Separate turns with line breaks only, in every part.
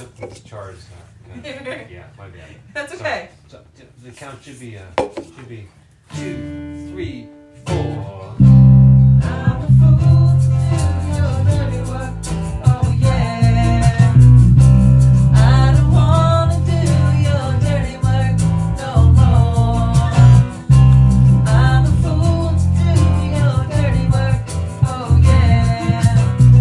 This chart is not. Yeah, my bad.
That's okay.
So the count should be 2, 3, 4.
I'm a fool to do your dirty work. Oh yeah. I don't wanna do your dirty work no more. I'm a fool to do your dirty work. Oh yeah.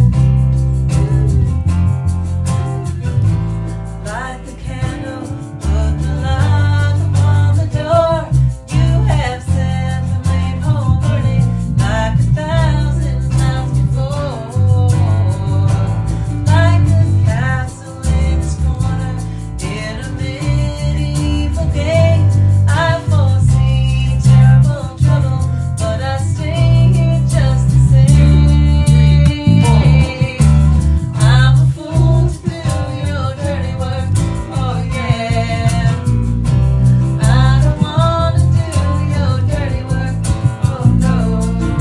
Light the candle, put the lock upon the door. You have set the main home burning like 1,000 times before. Like a castle in its corner in a medieval game. I foresee terrible trouble, but I stay here just the same. I'm a fool to do your dirty work. Oh yeah. I don't wanna do your dirty work. Oh no.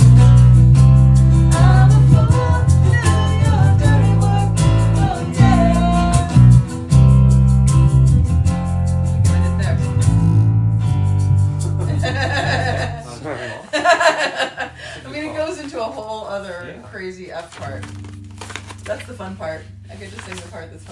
I'm a fool to do your dirty work. Oh yeah. I mean, it goes into a whole other crazy F part. That's the fun part. I get to sing the part that's fun.